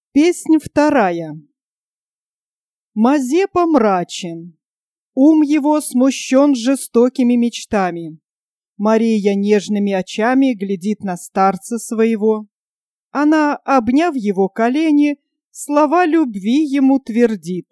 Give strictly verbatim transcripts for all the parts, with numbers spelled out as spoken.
Песнь вторая. Мазепа мрачен, ум его смущен жестокими мечтами. Мария нежными очами глядит на старца своего. Она, обняв его колени, слова любви ему твердит.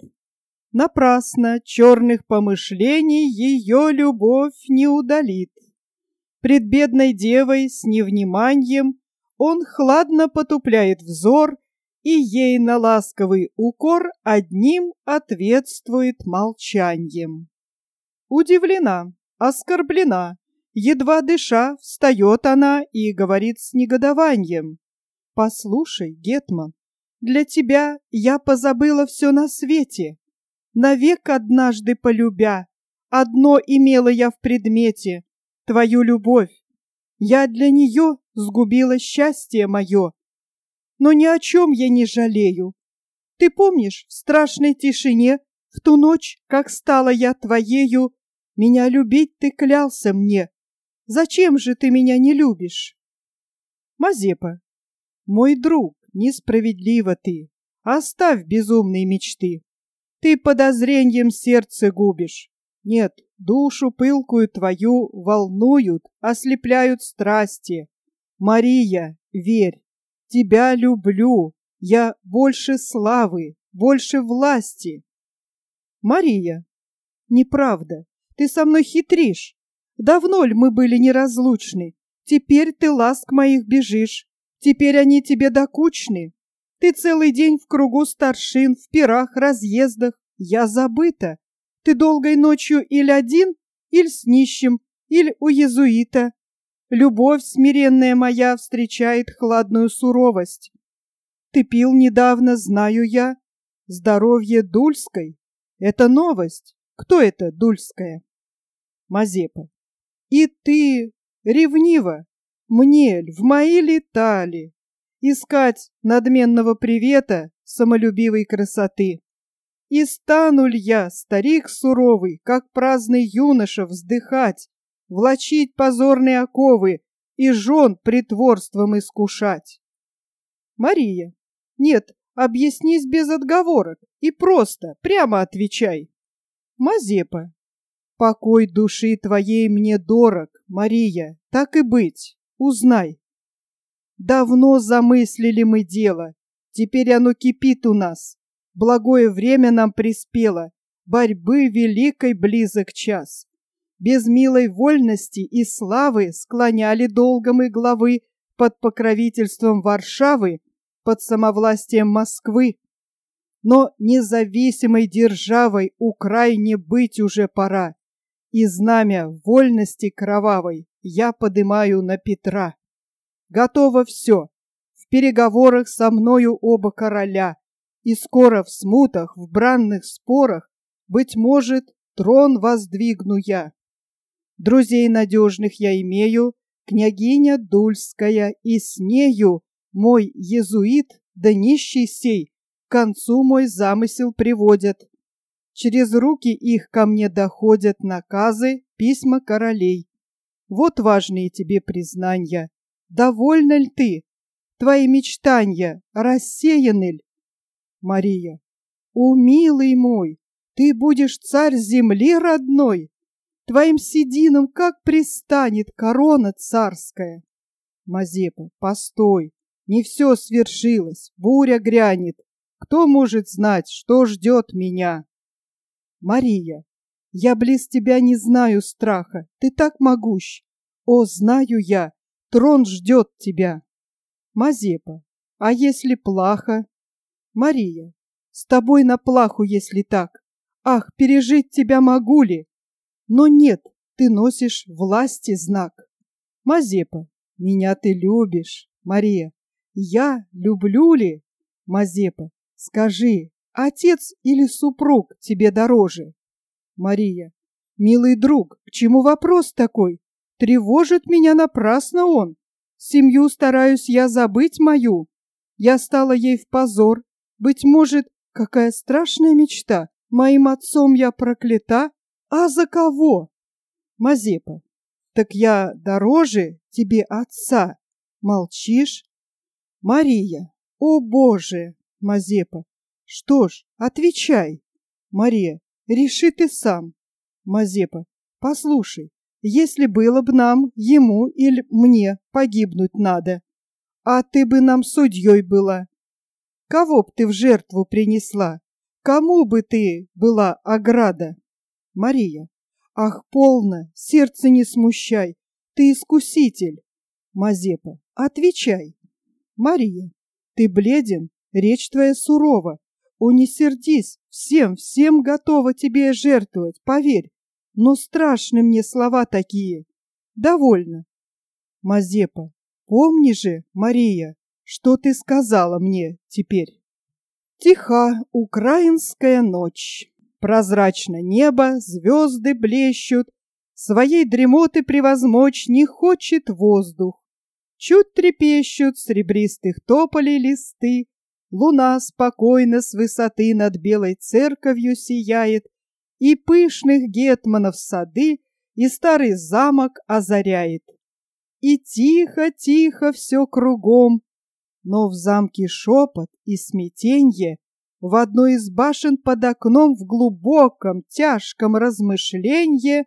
Напрасно черных помышлений ее любовь не удалит. Пред бедной девой с невниманием он хладно потупляет взор, и ей на ласковый укор одним ответствует молчаньем. Удивлена, оскорблена, едва дыша, встает она и говорит с негодованием. «Послушай, гетман, для тебя я позабыла все на свете. Навек однажды полюбя, одно имела я в предмете — твою любовь. Я для нее сгубила счастье мое. Но ни о чем я не жалею. Ты помнишь, в страшной тишине, в ту ночь, как стала я твоею, меня любить ты клялся мне. Зачем же ты меня не любишь?» Мазепа. «Мой друг, несправедливо ты. Оставь безумные мечты. Ты подозрением сердце губишь. Нет, душу пылкую твою волнуют, ослепляют страсти. Мария, верь. Тебя люблю, я больше славы, больше власти». Мария. «Неправда, ты со мной хитришь. Давно ль мы были неразлучны? Теперь ты ласк моих бежишь, теперь они тебе докучны. Ты целый день в кругу старшин, в пирах, разъездах. Я забыта. Ты долгой ночью иль один, иль с нищим, иль у иезуита. Любовь смиренная моя встречает хладную суровость. Ты пил недавно, знаю я, здоровье Дульской. Это новость. Кто это Дульская?» Мазепа. «И ты, ревнива, мне ль в мои лета ли искать надменного привета самолюбивой красоты? И стану ль я, старик суровый, как праздный юноша, вздыхать, влачить позорные оковы и жен притворством искушать?» Мария. «Нет, объяснись без отговорок и просто, прямо отвечай». Мазепа. «Покой души твоей мне дорог, Мария, так и быть, узнай. Давно замыслили мы дело, теперь оно кипит у нас. Благое время нам приспело, борьбы великой близок час. Без милой вольности и славы склоняли долго мы главы под покровительством Варшавы, под самовластием Москвы. Но независимой державой Украине быть уже пора, и знамя вольности кровавой я подымаю на Петра. Готово все, в переговорах со мною оба короля, и скоро в смутах, в бранных спорах, быть может, трон воздвигну я. Друзей надежных я имею, княгиня Дульская, и с нею мой иезуит да нищий сей к концу мой замысел приводят. Через руки их ко мне доходят наказы, письма королей. Вот важные тебе признания. Довольна ль ты? Твои мечтания рассеяны ль?» Мария. «О, милый мой, ты будешь царь земли родной. Твоим сединам как пристанет корона царская». Мазепа. «Постой, не все свершилось, буря грянет. Кто может знать, что ждет меня?» Мария. «Я близ тебя не знаю страха, ты так могущ. О, знаю я, трон ждет тебя». Мазепа. «А если плахо?» Мария. «С тобой на плаху, если так. Ах, пережить тебя могу ли? Но нет, ты носишь власти знак». Мазепа. «Меня ты любишь, Мария. Я люблю ли?» Мазепа. «Скажи, отец или супруг тебе дороже?» Мария. «Милый друг, к чему вопрос такой? Тревожит меня напрасно он. Семью стараюсь я забыть мою. Я стала ей в позор. Быть может, какая страшная мечта. Моим отцом я проклята. А за кого?» Мазепа. «Так я дороже тебе отца. Молчишь?» Мария. «О, Боже! Мазепа. Что ж, отвечай. Мария. Реши ты сам. Мазепа. Послушай, если было б нам, ему или мне погибнуть надо, а ты бы нам судьей была, кого б ты в жертву принесла? Кому бы ты была ограда? Мария. Ах, полно, сердце не смущай, ты искуситель. Мазепа. Отвечай. Мария. Ты бледен, речь твоя сурова. О, не сердись, всем, всем готова тебе жертвовать, поверь. Но страшны мне слова такие. Довольно. Мазепа. Помни же, Мария, что ты сказала мне теперь. Тиха украинская ночь. Прозрачно небо, звезды блещут. Своей дремоты превозмочь не хочет воздух. Чуть трепещут серебристых тополей листы. Луна спокойно с высоты над белой церковью сияет, и пышных гетманов сады, и старый замок озаряет. И тихо-тихо все кругом, но в замке шепот и смятенье, в одной из башен под окном в глубоком тяжком размышленье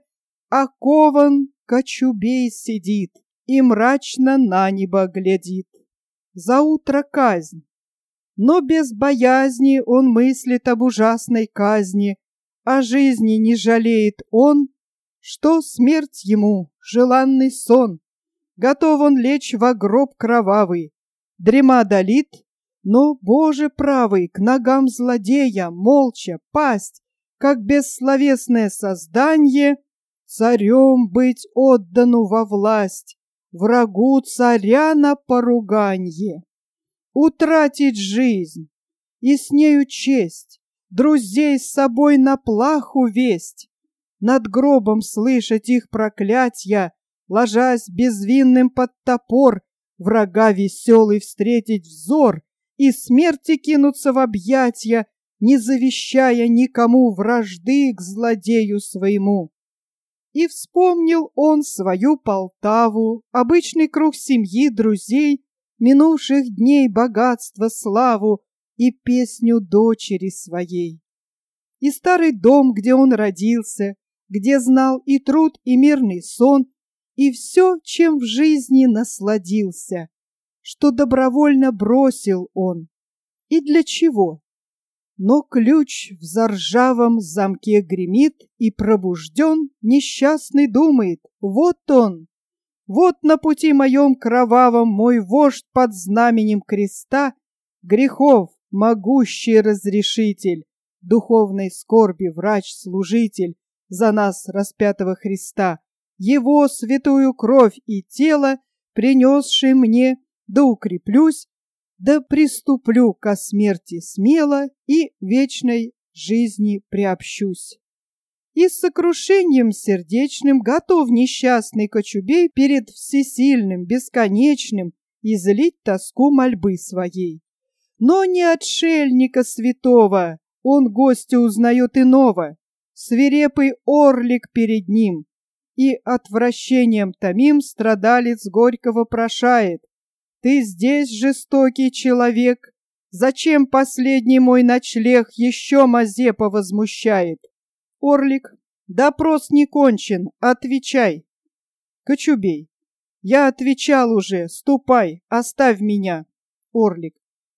окован Кочубей сидит и мрачно на небо глядит. За утро казнь, но без боязни он мыслит об ужасной казни, о жизни не жалеет он, что смерть ему желанный сон. Готов он лечь во гроб кровавый, дрема долит, но, Боже правый, к ногам злодея молча пасть, как бессловесное созданье, царем быть отдану во власть, врагу царя на поруганье. Утратить жизнь и с нею честь, друзей с собой на плаху весть, над гробом слышать их проклятья, ложась безвинным под топор, врага веселый встретить взор и смерти кинуться в объятья, не завещая никому вражды к злодею своему. И вспомнил он свою Полтаву, обычный круг семьи, друзей, минувших дней богатство, славу и песню дочери своей. И старый дом, где он родился, где знал и труд, и мирный сон, и все, чем в жизни насладился, что добровольно бросил он. И для чего? Но ключ в заржавом замке гремит, и пробужден несчастный думает: вот он! Вот на пути моем кровавом мой вождь под знаменем креста, грехов могущий разрешитель, духовной скорби врач-служитель за нас распятого Христа, его святую кровь и тело, принесший мне, да укреплюсь, да приступлю ко смерти смело и вечной жизни приобщусь. И с сокрушением сердечным готов несчастный Кочубей перед всесильным, бесконечным излить тоску мольбы своей. Но не отшельника святого он гостя узнает иного, свирепый орлик перед ним, и отвращением томим страдалец горько вопрошает: ты здесь, жестокий человек, зачем последний мой ночлег еще Мазепа возмущает? Орлик: допрос не кончен, отвечай. Кочубей: я отвечал уже, ступай, оставь меня. Орлик: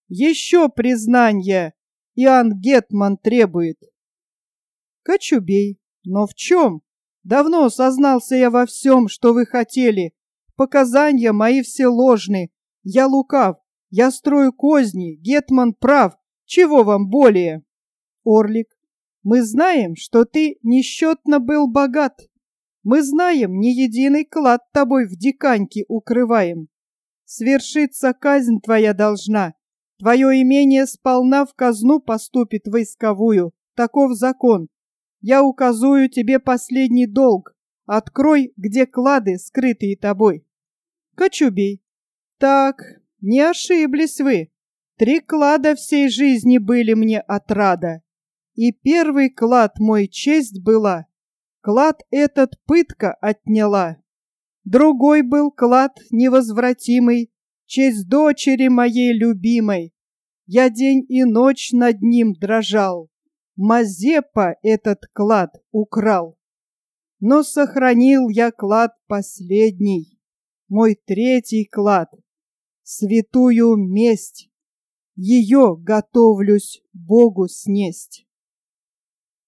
еще признания Иоанн Гетман требует. Кочубей: но в чем? Давно сознался я во всем, что вы хотели. Показания мои все ложны. Я лукав, я строю козни, Гетман прав. Чего вам более? Орлик: мы знаем, что ты несчетно был богат. Мы знаем, не единый клад тобой в диканьке укрываем. Свершиться казнь твоя должна. Твое имение сполна в казну поступит войсковую. Таков закон. Я указую тебе последний долг. Открой, где клады, скрытые тобой. Кочубей: так, не ошиблись вы. Три клада всей жизни были мне отрада. И первый клад мой честь была. Клад этот пытка отняла. Другой был клад невозвратимый, честь дочери моей любимой. Я день и ночь над ним дрожал. Мазепа этот клад украл. Но сохранил я клад последний, мой третий клад, святую месть. Ее готовлюсь Богу снесть.